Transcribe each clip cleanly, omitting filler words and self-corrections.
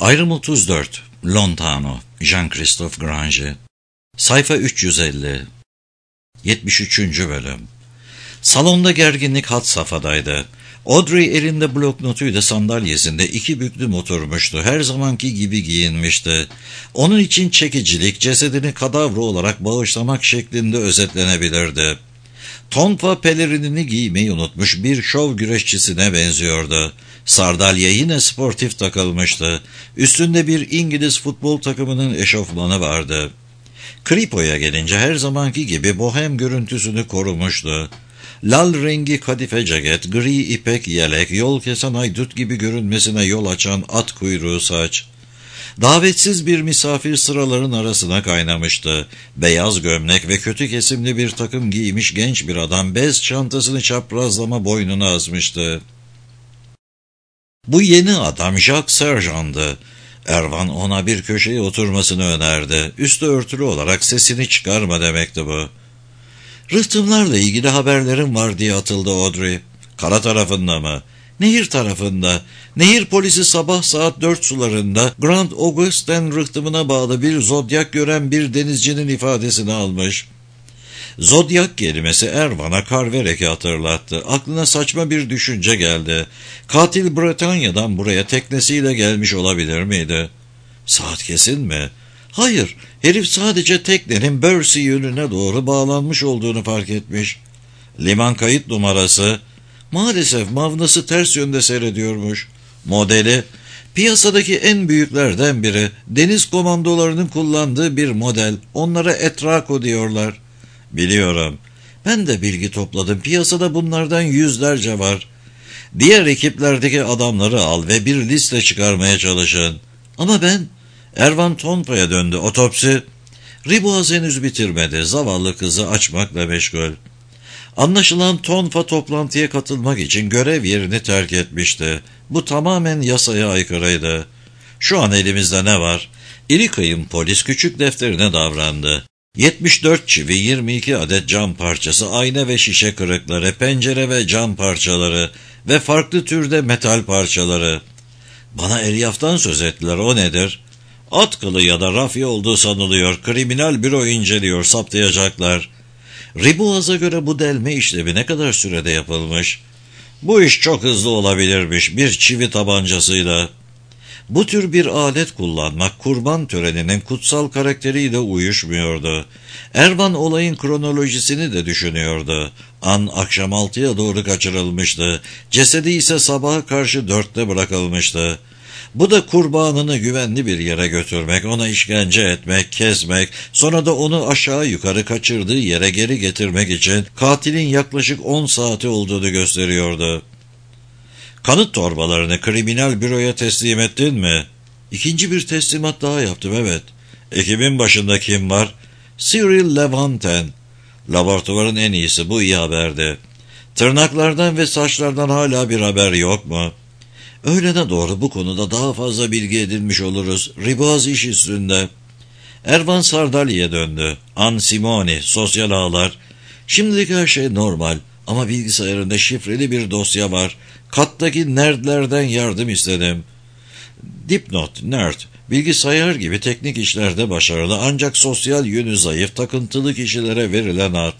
Ayrım 34, Lontano, Jean-Christophe Grange, sayfa 350, 73. bölüm. Salonda gerginlik had safhadaydı. Audrey elinde bloknotuyla sandalyesinde iki büklüm oturmuştu. Her zamanki gibi giyinmişti. Onun için çekicilik, cesedini kadavra olarak bağışlamak şeklinde özetlenebilirdi. Tonfa pelerinini giymeyi unutmuş bir şov güreşçisine benziyordu. Sardalya yine sportif takılmıştı. Üstünde bir İngiliz futbol takımının eşofmanı vardı. Kripo'ya gelince her zamanki gibi bohem görüntüsünü korumuştu. Lal rengi kadife ceket, gri ipek yelek, yol kesen haydut gibi görünmesine yol açan at kuyruğu saç. Davetsiz bir misafir sıraların arasına kaynamıştı. Beyaz gömlek ve kötü kesimli bir takım giymiş genç bir adam bez çantasını çaprazlama boynuna asmıştı. Bu yeni adam Jacques Sergeant'dı. Ervan ona bir köşeye oturmasını önerdi. Üstü örtülü olarak sesini çıkarma demekti bu. Rıhtımlarla ilgili haberlerim var diye atıldı Audrey. Kara tarafında mı? Nehir tarafında. Nehir polisi sabah saat 4 sularında Grand Augustin rıhtımına bağlı bir zodyak gören bir denizcinin ifadesini almış. Zodyak kelimesi Ervan'a Carverek'i hatırlattı. Aklına saçma bir düşünce geldi. Katil Bretanya'dan buraya teknesiyle gelmiş olabilir miydi? Saat kesin mi? Hayır, herif sadece teknenin Bercy yönüne doğru bağlanmış olduğunu fark etmiş. Liman kayıt numarası, maalesef mavnası ters yönde seyrediyormuş. Modeli, piyasadaki en büyüklerden biri, deniz komandolarının kullandığı bir model, onlara Etrako diyorlar. Biliyorum, ben de bilgi topladım, piyasada bunlardan yüzlerce var. Diğer ekiplerdeki adamları al ve bir liste çıkarmaya çalışın. Ama ben... Ervan Tonfa'ya döndü. Otopsi. Riboaz henüz bitirmedi. Zavallı kızı açmakla meşgul. Anlaşılan Tonfa toplantıya katılmak için görev yerini terk etmişti. Bu tamamen yasaya aykırıydı. Şu an elimizde ne var? İri kıyım polis küçük defterine davrandı. 74 çivi, 22 adet cam parçası, ayna ve şişe kırıkları, pencere ve cam parçaları ve farklı türde metal parçaları. Bana elyaftan söz ettiler, o nedir? At kılı ya da rafya olduğu sanılıyor. Kriminal büro inceliyor, saptayacaklar. Riboaz'a göre bu delme işlemi ne kadar sürede yapılmış? Bu iş çok hızlı olabilirmiş, bir çivi tabancasıyla. Bu tür bir alet kullanmak kurban töreninin kutsal karakteriyle uyuşmuyordu. Ervan olayın kronolojisini de düşünüyordu. An akşam 6'ya doğru kaçırılmıştı. Cesedi ise sabaha karşı 4'te bırakılmıştı. Bu da kurbanını güvenli bir yere götürmek, ona işkence etmek, kesmek, sonra da onu aşağı yukarı kaçırdığı yere geri getirmek için katilin yaklaşık 10 saati olduğunu gösteriyordu. Kanıt torbalarını kriminal büroya teslim ettin mi? İkinci bir teslimat daha yaptım, evet. Ekibin başında kim var? Cyril Levanten. Laboratuvarın en iyisi, bu iyi haberdi. Tırnaklardan ve saçlardan hala bir haber yok mu? Öğlene doğru bu konuda daha fazla bilgi edinmiş oluruz. Riboaz iş üstünde. Ervan Sardalya'ya döndü. An Simoni, sosyal ağlar. Şimdilik her şey normal ama bilgisayarında şifreli bir dosya var. Kattaki nerdlerden yardım istedim. Dipnot, nerd. Bilgisayar gibi teknik işlerde başarılı ancak sosyal yönü zayıf, takıntılı kişilere verilen ad.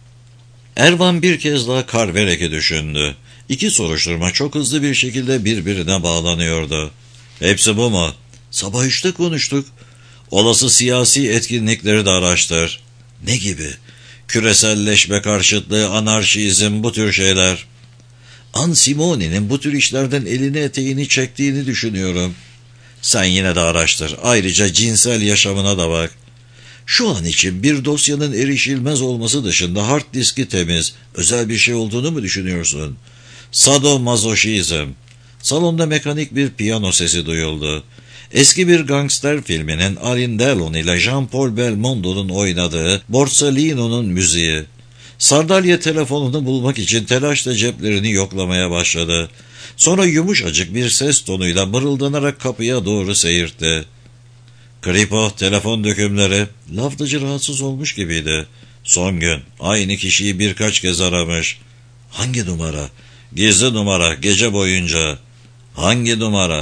Ervan bir kez daha Carverek'i düşündü. İki soruşturma çok hızlı bir şekilde birbirine bağlanıyordu. Hepsi bu mu? Sabah 3'te konuştuk. Olası siyasi etkinlikleri de araştır. Ne gibi? Küreselleşme karşıtlığı, anarşizm, bu tür şeyler. An Simoni'nin bu tür işlerden elini eteğini çektiğini düşünüyorum. Sen yine de araştır. Ayrıca cinsel yaşamına da bak. Şu an için bir dosyanın erişilmez olması dışında hard diski temiz. Özel bir şey olduğunu mu düşünüyorsun? Sadomazoşizm. Salonda mekanik bir piyano sesi duyuldu. Eski bir gangster filminin Alain Delon ile Jean-Paul Belmondo'nun oynadığı Borsalino'nun müziği. Sardalya telefonunu bulmak için telaşla ceplerini yoklamaya başladı. Sonra yumuşacık bir ses tonuyla mırıldanarak kapıya doğru seyirtti. Kripo, telefon dökümleri. Laflıcı rahatsız olmuş gibiydi. Son gün aynı kişiyi birkaç kez aramış. Hangi numara? Gizli numara, gece boyunca. Hangi numara?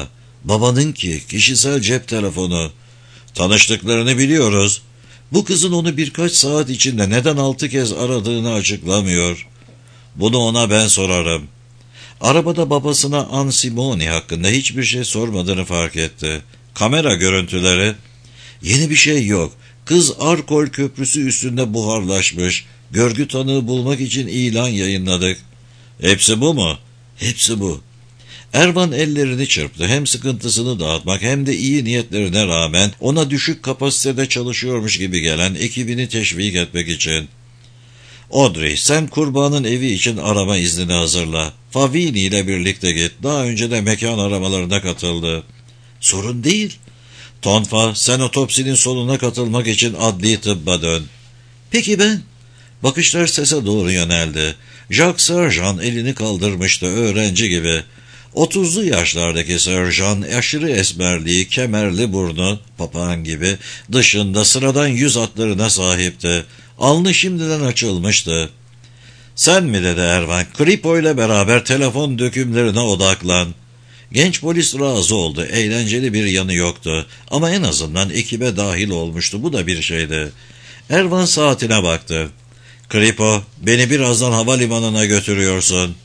Babanınki kişisel cep telefonu. Tanıştıklarını biliyoruz. Bu kızın onu birkaç saat içinde neden 6 kez aradığını açıklamıyor. Bunu ona ben sorarım. Arabada babasına Ann Simoni hakkında hiçbir şey sormadığını fark etti. Kamera görüntüleri. Yeni bir şey yok. Kız Arkol Köprüsü üstünde buharlaşmış. Görgü tanığı bulmak için ilan yayınladık. Hepsi bu mu? Hepsi bu. Ervan ellerini çırptı. Hem sıkıntısını dağıtmak hem de iyi niyetlerine rağmen ona düşük kapasitede çalışıyormuş gibi gelen ekibini teşvik etmek için. Audrey, sen kurbanın evi için arama iznini hazırla. Favini ile birlikte git. Daha önce de mekan aramalarına katıldı. Sorun değil. Tonfa, sen otopsinin sonuna katılmak için adli tıbba dön. Peki ben? Bakışlar sese doğru yöneldi. Jacques Sergeant elini kaldırmıştı öğrenci gibi. 30'lu yaşlardaki Sergeant aşırı esmerliği, kemerli burnu, papağan gibi dışında sıradan yüz hatlarına sahipti. Alnı şimdiden açılmıştı. Sen mi dedi Ervan, Kripo ile beraber telefon dökümlerine odaklan. Genç polis razı oldu. Eğlenceli bir yanı yoktu. Ama en azından ekibe dahil olmuştu. Bu da bir şeydi. Ervan saatine baktı. Kripo, beni birazdan havalimanına götürüyorsun.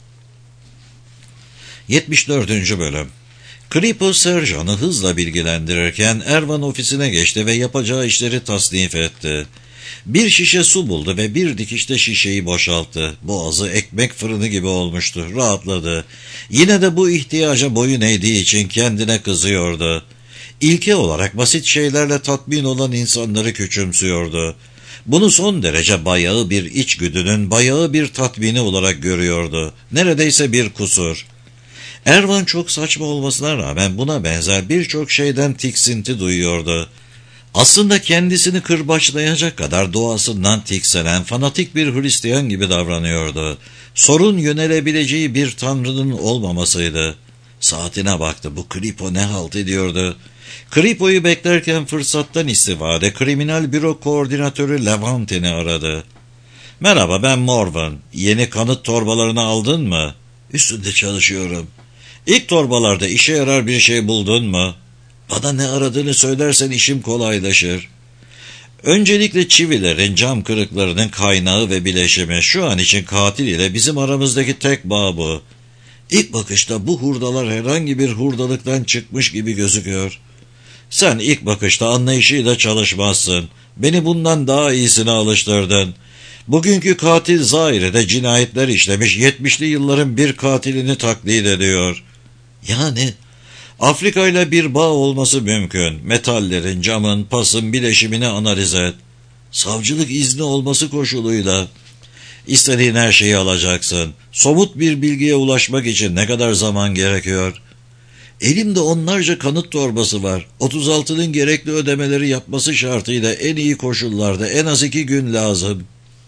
74. Bölüm. Kripo Serjan'ı hızla bilgilendirirken Ervan ofisine geçti ve yapacağı işleri tasnif etti. Bir şişe su buldu ve bir dikişte şişeyi boşalttı. Boğazı ekmek fırını gibi olmuştu. Rahatladı. Yine de bu ihtiyaca boyun eğdiği için kendine kızıyordu. İlke olarak basit şeylerle tatmin olan insanları küçümsüyordu. Bunu son derece bayağı bir içgüdünün bayağı bir tatmini olarak görüyordu. Neredeyse bir kusur. Ervan çok saçma olmasına rağmen buna benzer birçok şeyden tiksinti duyuyordu. Aslında kendisini kırbaçlayacak kadar doğasından tikselen fanatik bir Hristiyan gibi davranıyordu. Sorun yönelebileceği bir tanrının olmamasıydı. Saatine baktı. Bu Kripo ne halt ediyordu? Kripo'yu beklerken fırsattan istifade kriminal büro koordinatörü Levantin'i aradı. Merhaba, ben Morvan. Yeni kanıt torbalarını aldın mı? Üstünde çalışıyorum. İlk torbalarda işe yarar bir şey buldun mu? Bana ne aradığını söylersen işim kolaylaşır. Öncelikle çivilerin, cam kırıklarının kaynağı ve bileşimi. Şu an için katil ile bizim aramızdaki tek bağ bu. İlk bakışta bu hurdalar herhangi bir hurdalıktan çıkmış gibi gözüküyor. Sen ilk bakışta anlayışıyla çalışmazsın. Beni bundan daha iyisine alıştırdın. Bugünkü katil Zahire'de cinayetler işlemiş 70'li yılların bir katilini taklit ediyor. Yani Afrika ile bir bağ olması mümkün. Metallerin, camın, pasın bileşimini analiz et. Savcılık izni olması koşuluyla. İstediğin her şeyi alacaksın. Somut bir bilgiye ulaşmak için ne kadar zaman gerekiyor? Elimde onlarca kanıt torbası var. 36'nın gerekli ödemeleri yapması şartıyla en iyi koşullarda en az 2 gün lazım.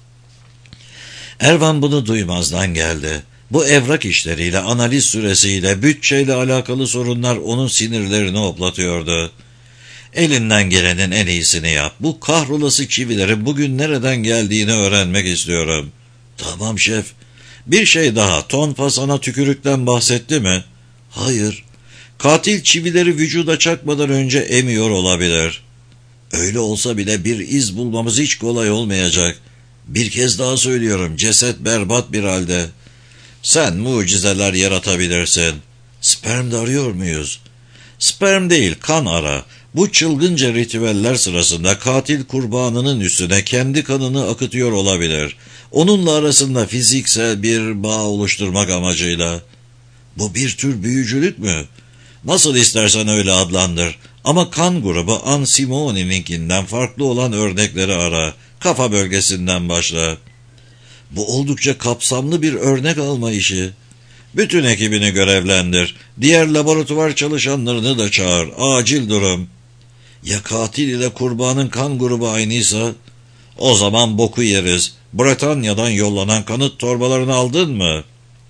Ervan bunu duymazdan geldi. Bu evrak işleriyle, analiz süresiyle, bütçeyle alakalı sorunlar onun sinirlerini hoplatıyordu. Elinden gelenin en iyisini yap. Bu kahrolası çivilerin bugün nereden geldiğini öğrenmek istiyorum. Tamam şef. Bir şey daha. Tonfa sana tükürükten bahsetti mi? Hayır. Katil çivileri vücuda çakmadan önce emiyor olabilir. Öyle olsa bile bir iz bulmamız hiç kolay olmayacak. Bir kez daha söylüyorum, ceset berbat bir halde. Sen mucizeler yaratabilirsin. Sperm de arıyor muyuz? Sperm değil, kan ara. Bu çılgınca ritüeller sırasında katil kurbanının üstüne kendi kanını akıtıyor olabilir. Onunla arasında fiziksel bir bağ oluşturmak amacıyla. Bu bir tür büyücülük mü? Nasıl istersen öyle adlandır. Ama kan grubu Ann Simoni'ninkinden farklı olan örnekleri ara. Kafa bölgesinden başla. Bu oldukça kapsamlı bir örnek alma işi. Bütün ekibini görevlendir. Diğer laboratuvar çalışanlarını da çağır. Acil durum. Ya katil ile kurbanın kan grubu aynıysa? O zaman boku yeriz. Bretanya'dan yollanan kanıt torbalarını aldın mı?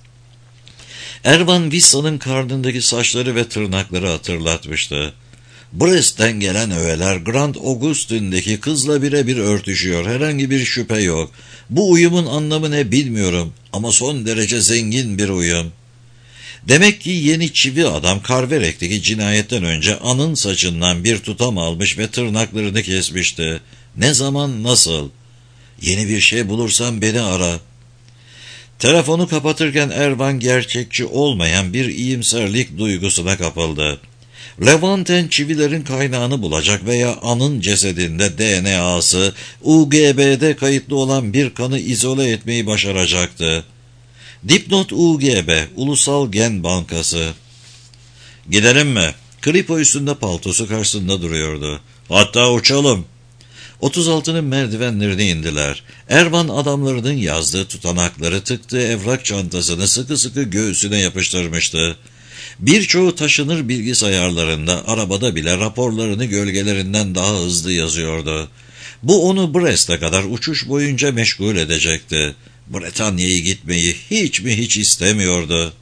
Ervan Vissa'nın karnındaki saçları ve tırnakları hatırlatmıştı. Brest'ten gelen öğeler Grand Augustine'deki kızla birebir örtüşüyor. Herhangi bir şüphe yok. Bu uyumun anlamı ne bilmiyorum ama son derece zengin bir uyum. Demek ki yeni çivi adam Karverek'teki cinayetten önce An'ın saçından bir tutam almış ve tırnaklarını kesmişti. Ne zaman, nasıl? Yeni bir şey bulursan beni ara. Telefonu kapatırken Ervan gerçekçi olmayan bir iyimserlik duygusuna kapıldı. Levanten çivilerin kaynağını bulacak veya An'ın cesedinde DNA'sı UGB'de kayıtlı olan bir kanı izole etmeyi başaracaktı. Dipnot UGB, Ulusal Gen Bankası. Gidelim mi? Kripo üstünde paltosu karşısında duruyordu. Hatta uçalım. 36'nın merdivenlerini indiler. Ervan adamlarının yazdığı tutanakları tıktığı evrak çantasını sıkı sıkı göğsüne yapıştırmıştı. Birçoğu taşınır bilgisayarlarında, arabada bile raporlarını gölgelerinden daha hızlı yazıyordu. Bu onu Brest'e kadar uçuş boyunca meşgul edecekti. Bretanya'ya gitmeyi hiç istemiyordu.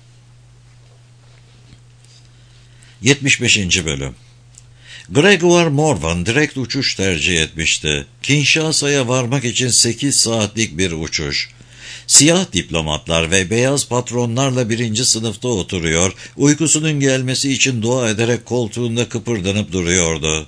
75. Bölüm. Gregoire Morvan direkt uçuş tercih etmişti. Kinshasa'ya varmak için 8 saatlik bir uçuş. Siyah diplomatlar ve beyaz patronlarla 1. sınıfta oturuyor, uykusunun gelmesi için dua ederek koltuğunda kıpırdanıp duruyordu.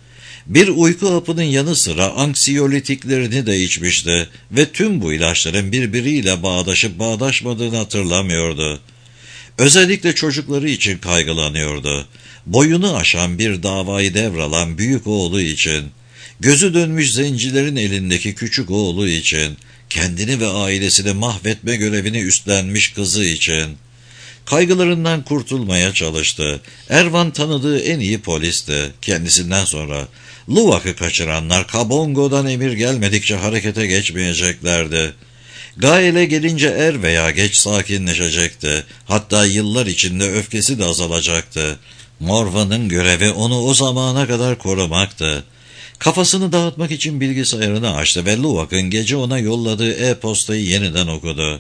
Bir uyku hapının yanı sıra anksiyolitiklerini de içmişti ve tüm bu ilaçların birbiriyle bağdaşıp bağdaşmadığını hatırlamıyordu. Özellikle çocukları için kaygılanıyordu. Boyunu aşan bir davayı devralan büyük oğlu için, gözü dönmüş zencilerin elindeki küçük oğlu için, kendini ve ailesini mahvetme görevini üstlenmiş kızı için. Kaygılarından kurtulmaya çalıştı. Ervan tanıdığı en iyi polisti. Kendisinden sonra Luwak'ı kaçıranlar Kabongo'dan emir gelmedikçe harekete geçmeyeceklerdi. Gael'e gelince er veya geç sakinleşecekti. Hatta yıllar içinde öfkesi de azalacaktı. Morvan'ın görevi onu o zamana kadar korumaktı. Kafasını dağıtmak için bilgisayarını açtı ve Luwak'ın gece ona yolladığı e-postayı yeniden okudu.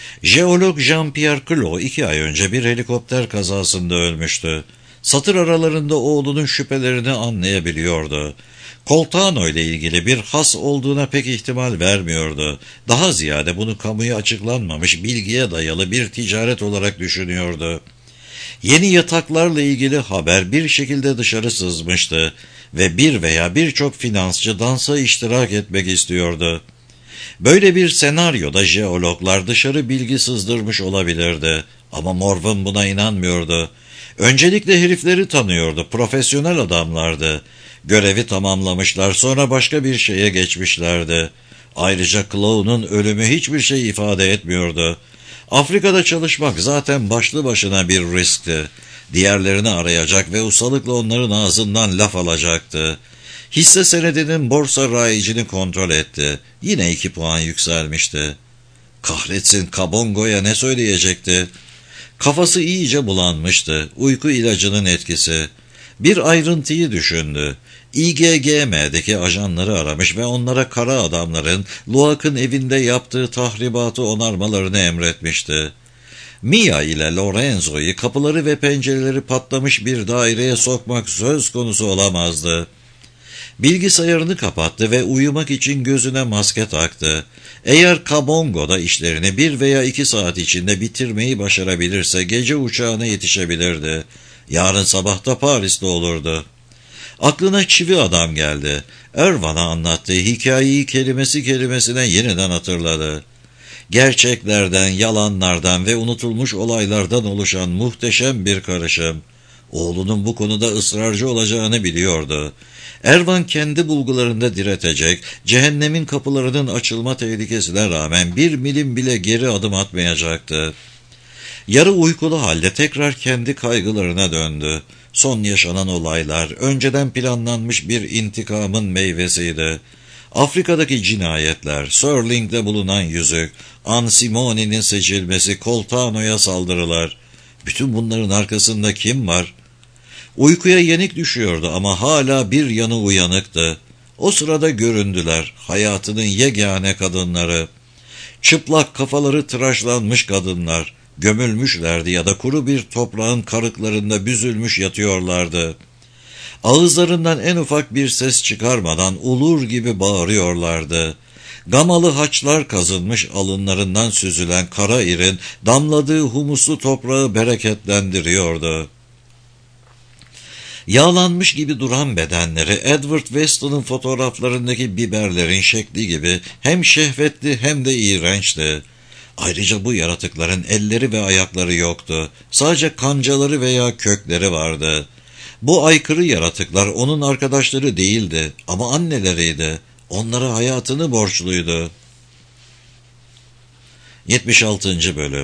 Jeolog Jean-Pierre Clot 2 ay önce bir helikopter kazasında ölmüştü. Satır aralarında oğlunun şüphelerini anlayabiliyordu. Coltano ile ilgili bir has olduğuna pek ihtimal vermiyordu. Daha ziyade bunu kamuya açıklanmamış bilgiye dayalı bir ticaret olarak düşünüyordu. Yeni yataklarla ilgili haber bir şekilde dışarı sızmıştı ve bir veya birçok finansçı dansa iştirak etmek istiyordu. Böyle bir senaryoda jeologlar dışarı bilgi sızdırmış olabilirdi ama Morvan buna inanmıyordu. Öncelikle herifleri tanıyordu, profesyonel adamlardı. Görevi tamamlamışlar, sonra başka bir şeye geçmişlerdi. Ayrıca Clown'un ölümü hiçbir şey ifade etmiyordu. Afrika'da çalışmak zaten başlı başına bir riskti. Diğerlerini arayacak ve ustalıkla onların ağzından laf alacaktı. Hisse senedinin borsa rayicini kontrol etti. Yine 2 puan yükselmişti. Kahretsin, Kabongo'ya ne söyleyecekti? Kafası iyice bulanmıştı. Uyku ilacının etkisi. Bir ayrıntıyı düşündü. İGGM'deki ajanları aramış ve onlara kara adamların Luwak'ın evinde yaptığı tahribatı onarmalarını emretmişti. Mia ile Lorenzo'yu kapıları ve pencereleri patlamış bir daireye sokmak söz konusu olamazdı. Bilgisayarını kapattı ve uyumak için gözüne maske taktı. Eğer Kabongo'da işlerini 1 veya 2 saat içinde bitirmeyi başarabilirse gece uçağına yetişebilirdi. Yarın sabah da Paris'te olurdu. Aklına çivi adam geldi. Ervan'a anlattığı hikayeyi kelimesi kelimesine yeniden hatırladı. Gerçeklerden, yalanlardan ve unutulmuş olaylardan oluşan muhteşem bir karışım. Oğlunun bu konuda ısrarcı olacağını biliyordu. Ervan kendi bulgularında diretecek, cehennemin kapılarının açılma tehlikesine rağmen 1 milim bile geri adım atmayacaktı. Yarı uykulu halde tekrar kendi kaygılarına döndü. Son yaşanan olaylar, önceden planlanmış bir intikamın meyvesiydi. Afrika'daki cinayetler, Sterling'de bulunan yüzük, Ansimone'nin seçilmesi, Coltano'ya saldırılar. Bütün bunların arkasında kim var? Uykuya yenik düşüyordu ama hala bir yanı uyanıktı. O sırada göründüler, hayatının yegane kadınları. Çıplak kafaları tıraşlanmış kadınlar, gömülmüşlerdi ya da kuru bir toprağın karıklarında büzülmüş yatıyorlardı. Ağızlarından en ufak bir ses çıkarmadan ulur gibi bağırıyorlardı. Gamalı haçlar kazınmış alınlarından süzülen kara irin, damladığı humuslu toprağı bereketlendiriyordu. Yağlanmış gibi duran bedenleri, Edward Weston'ın fotoğraflarındaki biberlerin şekli gibi hem şehvetli hem de iğrençti. Ayrıca bu yaratıkların elleri ve ayakları yoktu. Sadece kancaları veya kökleri vardı. Bu aykırı yaratıklar onun arkadaşları değildi ama anneleriydi. Onlara hayatını borçluydu. 76. Bölüm.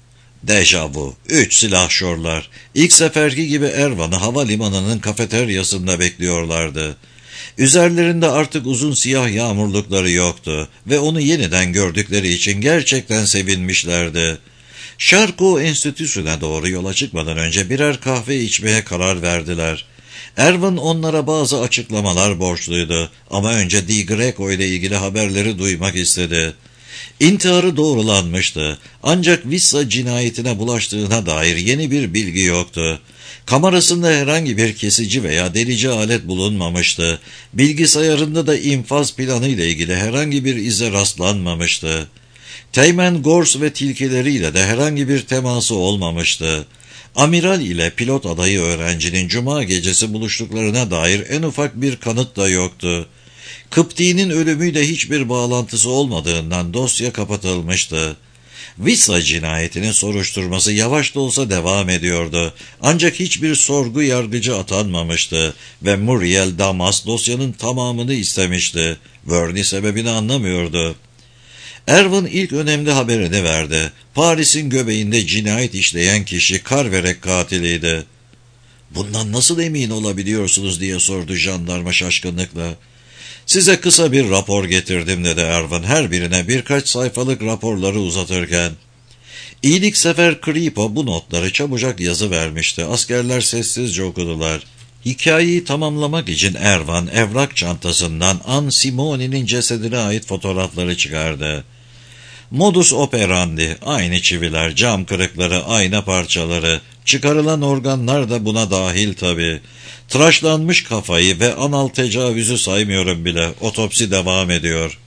Dejavu. 3 silahşorlar. İlk seferki gibi Ervan'ı havalimanının kafeteryasında bekliyorlardı. Üzerlerinde artık uzun siyah yağmurlukları yoktu ve onu yeniden gördükleri için gerçekten sevinmişlerdi. Şarko Enstitüsü'ne doğru yola çıkmadan önce birer kahve içmeye karar verdiler. Ervan onlara bazı açıklamalar borçluydu ama önce Di Greco ile ilgili haberleri duymak istedi. İntiharı doğrulanmıştı ancak Vissa cinayetine bulaştığına dair yeni bir bilgi yoktu. Kamerasında herhangi bir kesici veya delici alet bulunmamıştı. Bilgisayarında da infaz planı ile ilgili herhangi bir ize rastlanmamıştı. Teğmen Gors ve tilkileriyle de herhangi bir teması olmamıştı. Amiral ile pilot adayı öğrencinin cuma gecesi buluştuklarına dair en ufak bir kanıt da yoktu. Kıpti'nin ölümüyle hiçbir bağlantısı olmadığından dosya kapatılmıştı. Vissa cinayetinin soruşturması yavaş da olsa devam ediyordu. Ancak hiçbir sorgu yargıcı atanmamıştı ve Muriel Damas dosyanın tamamını istemişti. Verney sebebini anlamıyordu. Ervan ilk önemli haberini verdi. Paris'in göbeğinde cinayet işleyen kişi Carverek katiliydi. "Bundan nasıl emin olabiliyorsunuz?" diye sordu jandarma şaşkınlıkla. "Size kısa bir rapor getirdim," dedi Ervan her birine birkaç sayfalık raporları uzatırken. İyiliksever Kripo bu notları çabucak yazı vermişti. Askerler sessizce okudular. Hikayeyi tamamlamak için Ervan evrak çantasından Anne Simone'nin cesedine ait fotoğrafları çıkardı. Modus operandi, aynı çiviler, cam kırıkları, ayna parçaları, çıkarılan organlar da buna dahil tabii. Tıraşlanmış kafayı ve anal tecavüzü saymıyorum bile, otopsi devam ediyor.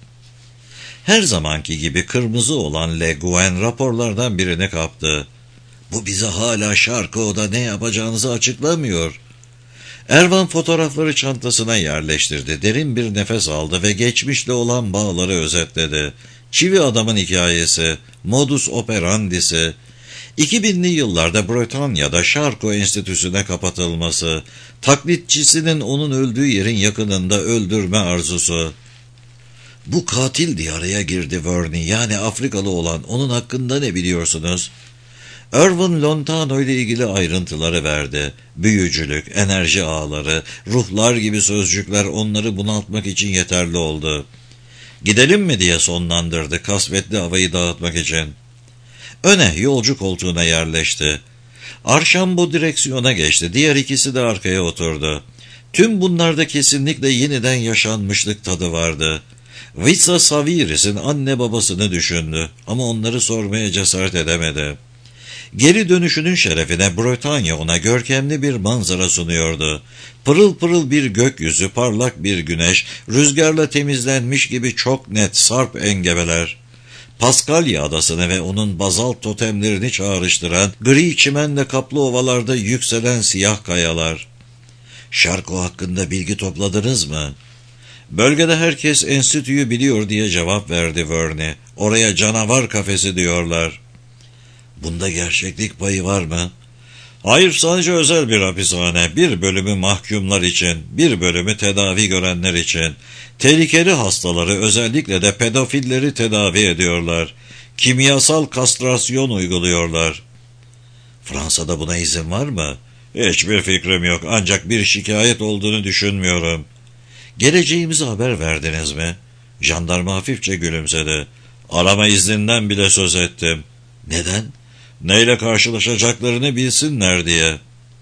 Her zamanki gibi kırmızı olan Le Guin raporlardan birini kaptı. "Bu bize hala Şarko'da ne yapacağınızı açıklamıyor." Ervan fotoğrafları çantasına yerleştirdi, derin bir nefes aldı ve geçmişle olan bağları özetledi. Çivi adamın hikayesi, modus operandisi, 2000'li yıllarda Bretanya'da Şarko Enstitüsü'ne kapatılması, taklitçisinin onun öldüğü yerin yakınında öldürme arzusu. "Bu katil diye araya girdi Verney, yani Afrikalı olan, onun hakkında ne biliyorsunuz?" Ervan Lontano ile ilgili ayrıntıları verdi. Büyücülük, enerji ağları, ruhlar gibi sözcükler onları bunaltmak için yeterli oldu. "Gidelim mi?" diye sonlandırdı kasvetli havayı dağıtmak için. Öne, yolcu koltuğuna yerleşti. Archambault direksiyona geçti, diğer ikisi de arkaya oturdu. Tüm bunlarda kesinlikle yeniden yaşanmışlık tadı vardı. Vissa Saviris'in anne babasını düşündü ama onları sormaya cesaret edemedi. Geri dönüşünün şerefine Bretanya ona görkemli bir manzara sunuyordu. Pırıl pırıl bir gökyüzü, parlak bir güneş, rüzgarla temizlenmiş gibi çok net sarp engebeler. Paskalya adasını ve onun bazalt totemlerini çağrıştıran gri çimenle kaplı ovalarda yükselen siyah kayalar. "Şarko hakkında bilgi topladınız mı?" "Bölgede herkes enstitüyü biliyor," diye cevap verdi Verney. "Oraya canavar kafesi diyorlar." "Bunda gerçeklik payı var mı?" "Hayır, sadece özel bir hapishane. Bir bölümü mahkumlar için, bir bölümü tedavi görenler için. Tehlikeli hastaları, özellikle de pedofilleri tedavi ediyorlar. Kimyasal kastrasyon uyguluyorlar." "Fransa'da buna izin var mı?" "Hiçbir fikrim yok, ancak bir şikayet olduğunu düşünmüyorum." "Geleceğimizi haber verdiniz mi?" Jandarma hafifçe gülümsedi. "Arama izninden bile söz ettim." "Neden?" "Neyle karşılaşacaklarını bilsinler diye."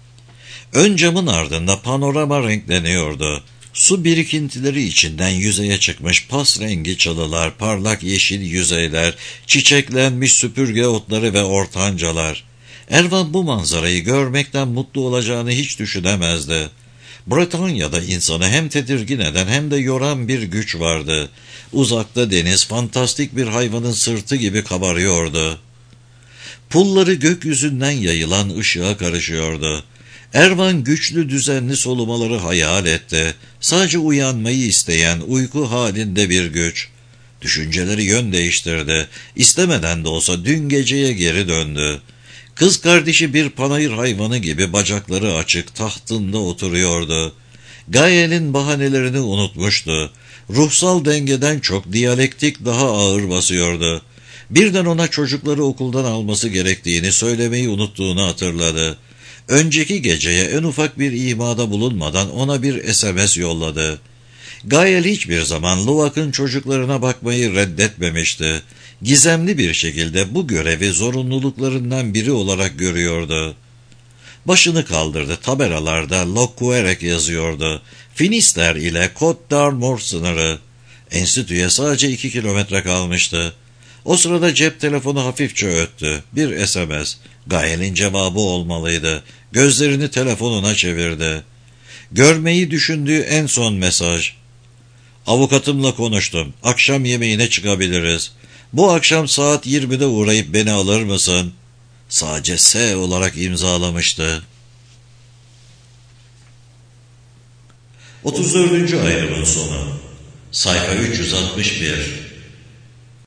Ön camın ardında panorama renkleniyordu. Su birikintileri içinden yüzeye çıkmış pas rengi çalılar, parlak yeşil yüzeyler, çiçeklenmiş süpürge otları ve ortancalar. Ervan bu manzarayı görmekten mutlu olacağını hiç düşünemezdi. Bretanya'da insanı hem tedirgin eden hem de yoran bir güç vardı. Uzakta deniz fantastik bir hayvanın sırtı gibi kabarıyordu. Pulları gökyüzünden yayılan ışığa karışıyordu. Ervan güçlü düzenli solumaları hayal etti. Sadece uyanmayı isteyen uyku halinde bir güç. Düşünceleri yön değiştirdi. İstemeden de olsa dün geceye geri döndü. Kız kardeşi bir panayır hayvanı gibi bacakları açık tahtında oturuyordu. Gael'in bahanelerini unutmuştu. Ruhsal dengeden çok diyalektik daha ağır basıyordu. Birden ona çocukları okuldan alması gerektiğini söylemeyi unuttuğunu hatırladı. Önceki geceye en ufak bir imada bulunmadan ona bir SMS yolladı. Gael hiçbir zaman Luvak'ın çocuklarına bakmayı reddetmemişti. Gizemli bir şekilde bu görevi zorunluluklarından biri olarak görüyordu. Başını kaldırdı. Tabelalarda Lokuerek yazıyordu. Finister ile Côte d'Armor sınırı. Enstitüye sadece 2 kilometre kalmıştı. O sırada cep telefonu hafifçe öttü. Bir SMS. Gael'in cevabı olmalıydı. Gözlerini telefonuna çevirdi. Görmeyi düşündüğü en son mesaj. Avukatımla konuştum. Akşam yemeğine çıkabiliriz. Bu akşam saat 20'de uğrayıp beni alır mısın? Sadece S olarak imzalamıştı. 34. ayrımın sonu. Sayfa 361.